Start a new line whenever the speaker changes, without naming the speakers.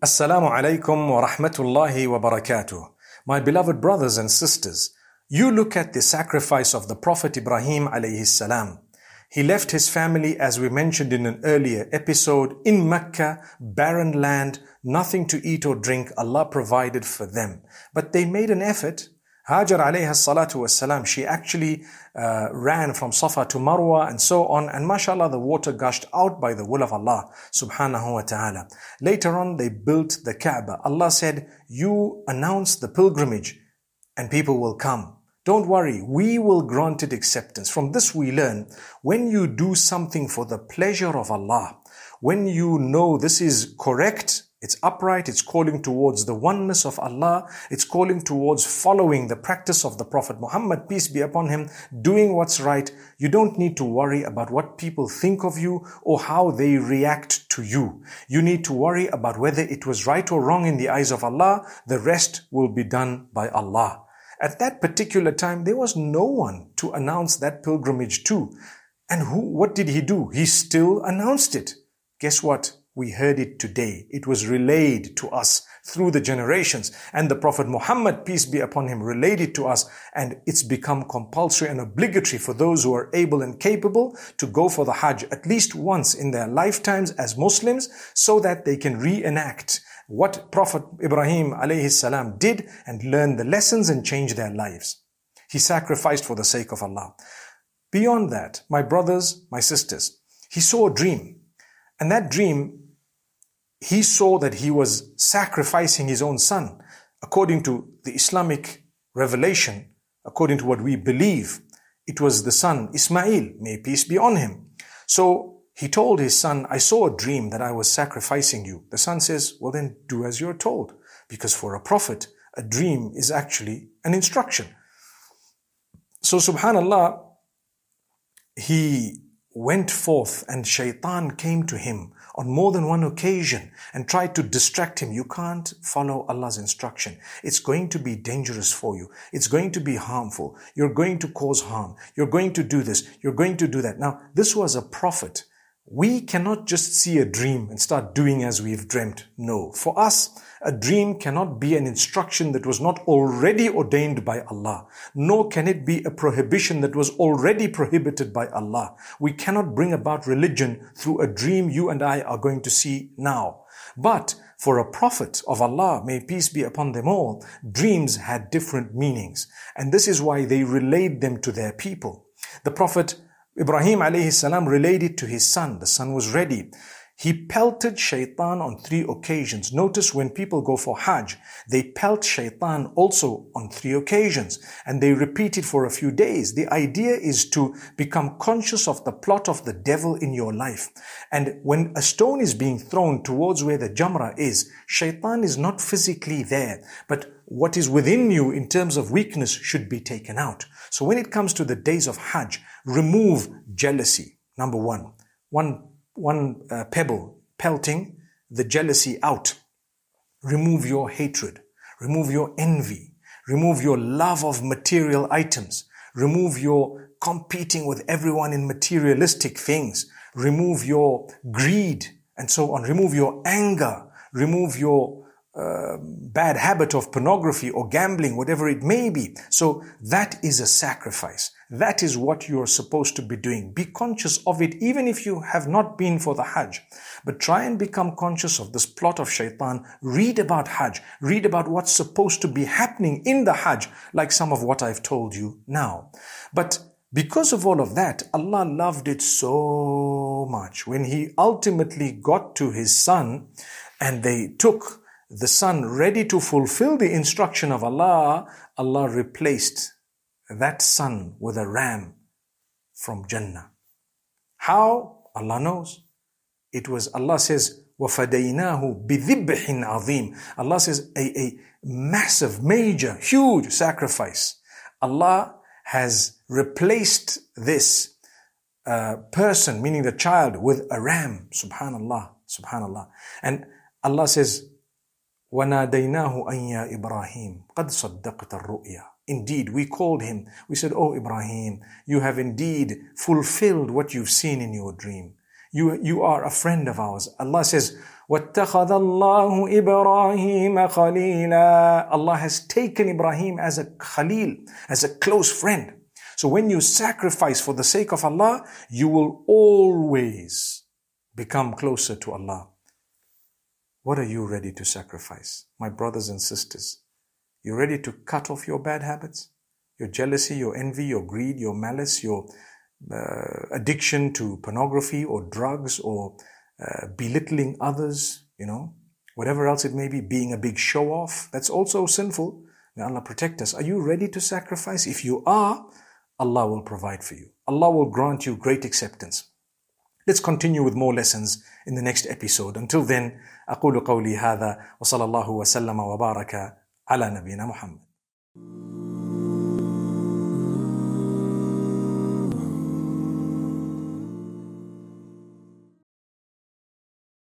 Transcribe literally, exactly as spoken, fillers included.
Assalamu alaikum wa rahmatullahi wa barakatuh. My beloved brothers and sisters, you look at the sacrifice of the Prophet Ibrahim alayhi salam. He left his family, as we mentioned in an earlier episode, in Mecca, barren land, nothing to eat or drink. Allah provided for them. But they made an effort. Hajar alayhi salatu wassalam, she actually uh, ran from Safa to Marwa and so on, and mashallah, the water gushed out by the will of Allah subhanahu wa ta'ala. Later on, they built the Kaaba. Allah said, you announce the pilgrimage and people will come. Don't worry, we will grant it acceptance. From this we learn, when you do something for the pleasure of Allah, when you know this is correct, it's upright, it's calling towards the oneness of Allah, it's calling towards following the practice of the Prophet Muhammad, peace be upon him, doing what's right, you don't need to worry about what people think of you or how they react to you. You need to worry about whether it was right or wrong in the eyes of Allah. The rest will be done by Allah. At that particular time, there was no one to announce that pilgrimage to. And who? What did he do? He still announced it. Guess what? We heard it today. It was relayed to us through the generations. And the Prophet Muhammad, peace be upon him, relayed it to us. And it's become compulsory and obligatory for those who are able and capable to go for the Hajj at least once in their lifetimes as Muslims, so that they can reenact what Prophet Ibrahim alayhi salam did and learn the lessons and change their lives. He sacrificed for the sake of Allah. Beyond that, my brothers, my sisters, he saw a dream. And that dream, he saw that he was sacrificing his own son. According to the Islamic revelation, according to what we believe, it was the son Ismail, may peace be on him. So he told his son, I saw a dream that I was sacrificing you. The son says, well then do as you're told. Because for a prophet, a dream is actually an instruction. So subhanallah, he went forth and shaitan came to him on more than one occasion and tried to distract him. You can't follow Allah's instruction. It's going to be dangerous for you. It's going to be harmful. You're going to cause harm. You're going to do this. You're going to do that. Now, this was a prophet. We cannot just see a dream and start doing as we've dreamt. No. For us, a dream cannot be an instruction that was not already ordained by Allah. Nor can it be a prohibition that was already prohibited by Allah. We cannot bring about religion through a dream you and I are going to see now. But for a prophet of Allah, may peace be upon them all, dreams had different meanings. And this is why they relayed them to their people. The Prophet Ibrahim alayhi salam relayed it to his son. The son was ready. He pelted shaitan on three occasions. Notice when people go for Hajj, they pelt shaitan also on three occasions. And they repeat it for a few days. The idea is to become conscious of the plot of the devil in your life. And when a stone is being thrown towards where the jamrah is, shaitan is not physically there. But what is within you in terms of weakness should be taken out. So when it comes to the days of Hajj, remove jealousy. Number one. One One uh, pebble, pelting the jealousy out. Remove your hatred. Remove your envy. Remove your love of material items. Remove your competing with everyone in materialistic things. Remove your greed and so on. Remove your anger. Remove your uh, bad habit of pornography or gambling, whatever it may be. So that is a sacrifice. That is what you're supposed to be doing. Be conscious of it, even if you have not been for the Hajj. But try and become conscious of this plot of shaitan. Read about Hajj. Read about what's supposed to be happening in the Hajj, like some of what I've told you now. But because of all of that, Allah loved it so much. When He ultimately got to His son and they took the son ready to fulfill the instruction of Allah, Allah replaced that son with a ram from Jannah. How? Allah knows. It was, Allah says, وَفَدَيْنَاهُ بِذِبْحٍ عَظِيمٍ. Allah says, a, a massive, major, huge sacrifice. Allah has replaced this uh, person, meaning the child, with a ram. Subhanallah, subhanallah. And Allah says, وَنَادَيْنَاهُ أَنْ يَا إِبْرَاهِيمُ قَدْ صَدَّقْتَ الرُّؤْيَا. Indeed, we called him. We said, oh Ibrahim, you have indeed fulfilled what you've seen in your dream. You, you are a friend of ours. Allah says, وَاتَّخَذَ اللَّهُ إِبْرَاهِيمَ خَلِيلًا. Allah has taken Ibrahim as a khalil, as a close friend. So when you sacrifice for the sake of Allah, you will always become closer to Allah. What are you ready to sacrifice? My brothers and sisters, you ready to cut off your bad habits? Your jealousy, your envy, your greed, your malice, your uh, addiction to pornography or drugs or uh, belittling others, you know, whatever else it may be, being a big show-off, that's also sinful. May Allah protect us. Are you ready to sacrifice? If you are, Allah will provide for you. Allah will grant you great acceptance. Let's continue with more lessons in the next episode. Until then, أقول قولي هذا وصلى الله وسلم وبارك على نبينا محمد.